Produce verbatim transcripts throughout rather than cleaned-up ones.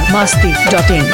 masti dot in.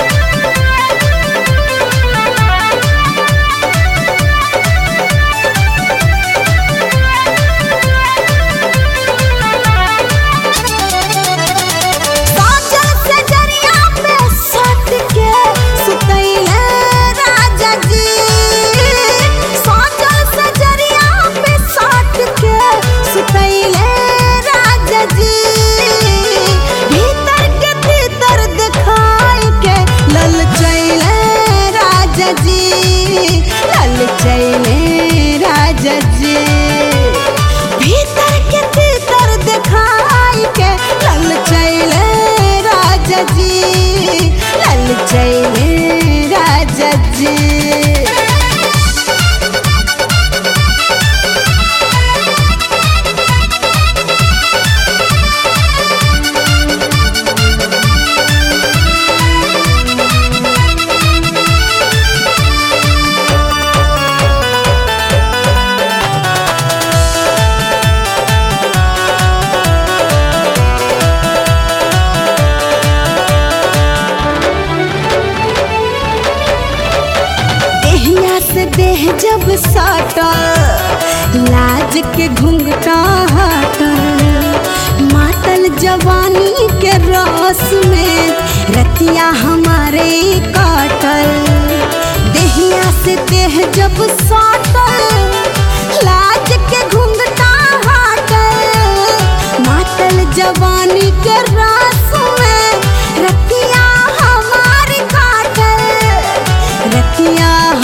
देह जब साटा लाज के घुंघटा हटा मातल जवानी के रस में रतिया हमारे काटल देहिया से देह जब साटा लाज के घुंघटा हटा मातल जवानी के रस में रतिया हमारी काटल रतिया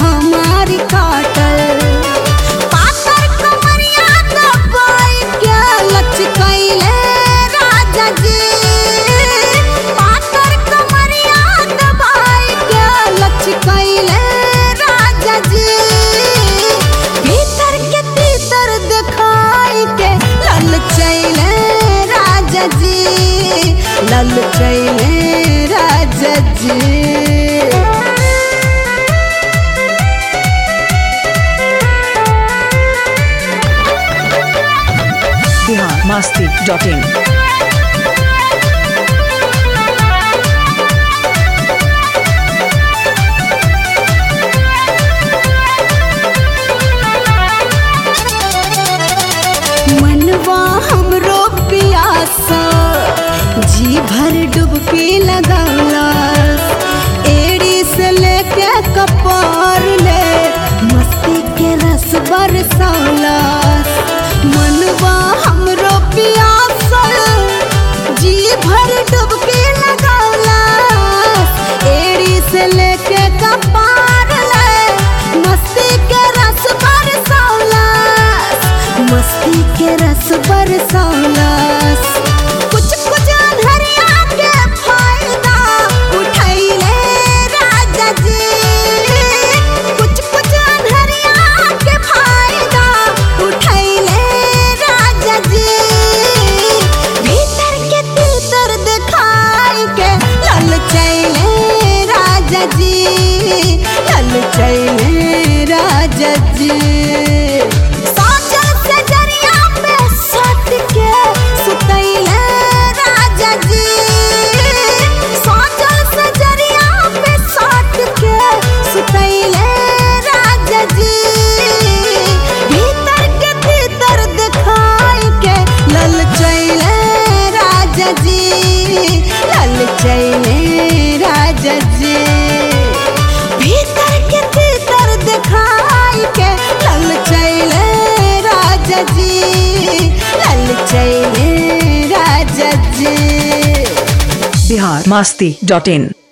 काटल पातर कमरिया दबाई क्या लचकैले राजा जी पातर कमरिया दबाई क्या लचकैले राजा जी भीतर के तीतर दिखाई के ललचैले राजा जी ललचैले राजा जी masti dot in. मनवा हमरो पियासा जी भर डुबकी लगाला एड़ी से लेके कपार ले मस्ती के रस बरसाला मनवा हमरो पियासा जी भर डुबकी लगाला एड़ी से लेके कपार ले मस्ती के रस बरसाला मस्ती के रस बरसाला कुछ कुछ अंधरिया के फायदा उठैले राजा जी कुछ कुछ अंधरिया के फायदा उठैले राजा जी भीतर के तीतर दिखाई के ललचैले राजा जी ललचैले राजा जी ललचैले राजा जी भीतर के तीतर दिखाई के ललचैले राजा जी ललचैले राजा जी Bihar masti dot in.